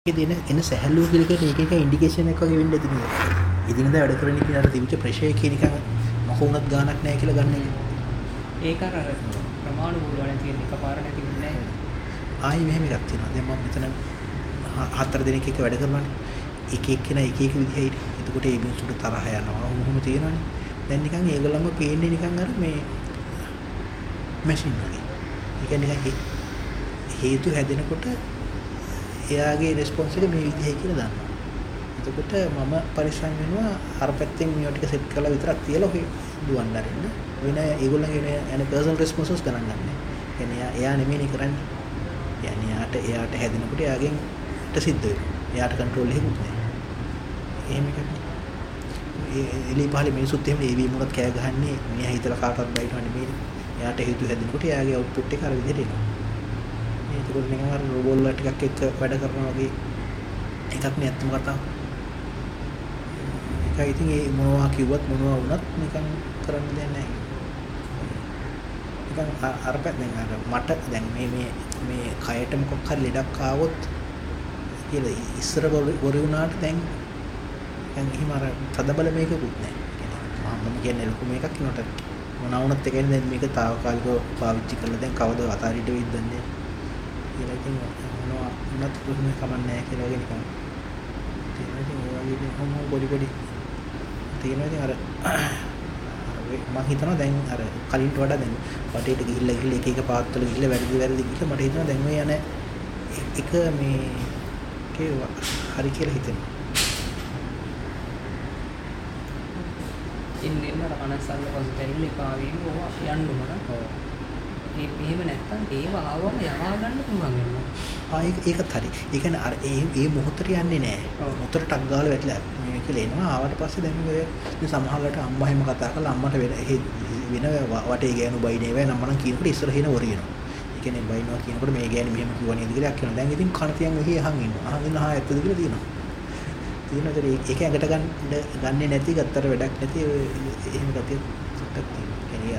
දෙන එන සැහැල්ලුව කියලා කියන එක ඉන්ඩිකේෂන් එකක් වගේ වෙන්න ඇති නේද? ඉදිනදා වැඩ කරන එකේ අර තිබිච්ච ප්‍රෙෂර් එක කියන එක මොකුණක් ගානක් නැහැ කියලා ගන්න එක. ඒක අර ප්‍රමාණ වල නැති එකපාර නැති වෙන්නේ නැහැ. ආයි මෙහෙම එකක් තියෙනවා. දැන් මම මෙතන හතර දිනක එක වැඩ කරනවානේ. එක එක්කෙනා එක එක විදිහයි. එතකොට ඒ මිනිස්සුන්ට තරහ යනවා. මොහොම තියෙනවානේ. දැන් නිකන් ඒගොල්ලන්ම පේන්නේ නිකන් අර මේ මැෂින් වගේ. ඒ කියන්නේ හේතු හැදෙනකොට එයාගේ රෙස්පොන්ස් එක මේ විදිහයි කියලා දන්නවා. එතකොට මම පරිස්සම් වෙනවා අර පැත්තෙන් මේවා ටික සෙට් කරලා විතරක් තියලා ඔය දුවන්න අරින්න. වෙන ඒගොල්ලන්ගේ එන පර්සනල් රෙස්පොන්සස් ගණන් ගන්න. කියන්නේ එයා නෙමෙයි කරන්නේ. කියන්නේ එයාට හැදෙනකොට එයාගෙන් සිද්ධ වෙනවා. එයාට කන්ට්‍රෝල් එකකුත් නැහැ. එහෙම එකක් නේ. එලි පහලේ මිනිස්සුත් එහෙම ඒ වී මොනවත් කෑ ගහන්නේ මෙයා හිතලා කාටවත් බයිටව නෙමෙයි. එයාට හේතු හැදෙනකොට එයාගේ අවුට්පුට් එක අර විදිහට එනවා. ඒකෝට නිකන් අර රෝබෝල ටිකක් එක්ක වැඩ කරනවා වගේ එකක් නේ අත්තම කතාව. ඒකයි ඉතින් ඒ මොනවා කිව්වත් මොනවා වුණත් නිකන් කරන්න දෙයක් නැහැ. නිකන් අර පැත්තෙන් අර මට දැන් මේ කයට මොකක් හරි ලෙඩක් ආවොත් කියලා ඉස්සර වරි වුණාට දැන් එහෙම අර තදබල මේකකුත් නැහැ. මම කියන්නේ ලොකු මේකක් නට මොනවා වුණත් ඒ කියන්නේ දැන් මේක తాවකාලිකව පාවිච්චි කරලා දැන් කවද අතාරිට වෙයිද දන්නේ කියලා ඉතින් මොනවා වුණත් කොහොම කමන්නේ නැහැ කියලා වගේ නිකන් තියෙනවා. ඉතින් ඒ වගේ කොහොම පොඩි තියෙනවා. ඉතින් අර මම හිතනවා දැන් අර කලින්ට වඩා දැන් වටේට ගිහිල්ලා එක පාත්වල ගිහිල්ලා වැරදි ගිහිල්ලා මට හිතෙනවා දැන් මේ යන එක මේ හරි කියලා හිතෙනවා. ඉන්නේ නේද අනසල්ල පසුතැවිලි එපා වීම ඕවා යන්න ඕන. ඔව්. එහෙම නැත්තම් ඒව ආවම යවා ගන්න පුළුවන් වෙනවා. ඒකත් හරි. ඒ කියන්නේ අර ඒ මොහොතට යන්නේ නැහැ. මොහොතට ටක් ගාලා වැටලා මේ කියලා එනවා. ආවට පස්සේ දැන් ඔය සමහරවිට අම්මා එහෙම කතා කරලා අම්මට වෙන වටේ ගෑනු බයිනේ වේ නම් කියනකොට ඉස්සරහින වරියනවා. ඒ කියන්නේ බයිනවා කියනකොට මේ ගෑනි මෙහෙම කිව්වා නේද කියලා කියනවා. දැන් ඉතින් කන තියන් ඔහි අහන් ඉන්නවා. අහන් ඉන්න ආ ඇත්තද කියලා තියෙනවා. ඒක ඇඟට ගන්නේ නැති ගත්තට වැඩක් නැති එහෙම ගතිය සුට්ටක් තියෙනවා.